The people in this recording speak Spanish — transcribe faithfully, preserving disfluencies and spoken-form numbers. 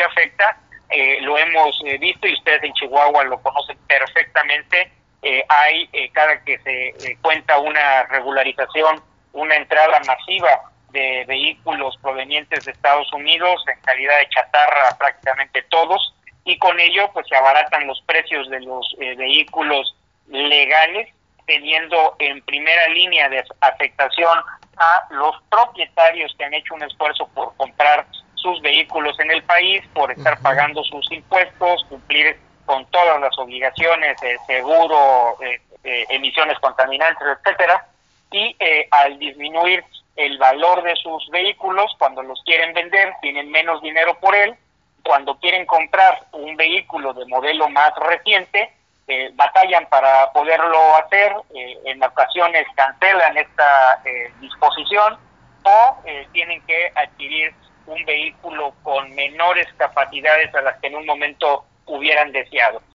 afecta. Eh, lo hemos eh, visto y ustedes en Chihuahua lo conocen perfectamente. Eh, hay, eh, cada que se eh, cuenta una regularización, una entrada masiva de vehículos provenientes de Estados Unidos en calidad de chatarra, prácticamente todos, y con ello pues se abaratan los precios de los eh, vehículos legales, teniendo en primera línea de afectación a los propietarios que han hecho un esfuerzo por comprar sus vehículos en el país, por estar uh-huh. pagando sus impuestos, cumplir con todas las obligaciones, eh, seguro, eh, eh, emisiones contaminantes, etcétera, y eh, al disminuir el valor de sus vehículos, cuando los quieren vender, tienen menos dinero por él. Cuando quieren comprar un vehículo de modelo más reciente, eh, batallan para poderlo hacer, eh, en ocasiones cancelan esta eh, disposición o eh, tienen que adquirir un vehículo con menores capacidades a las que en un momento hubieran deseado.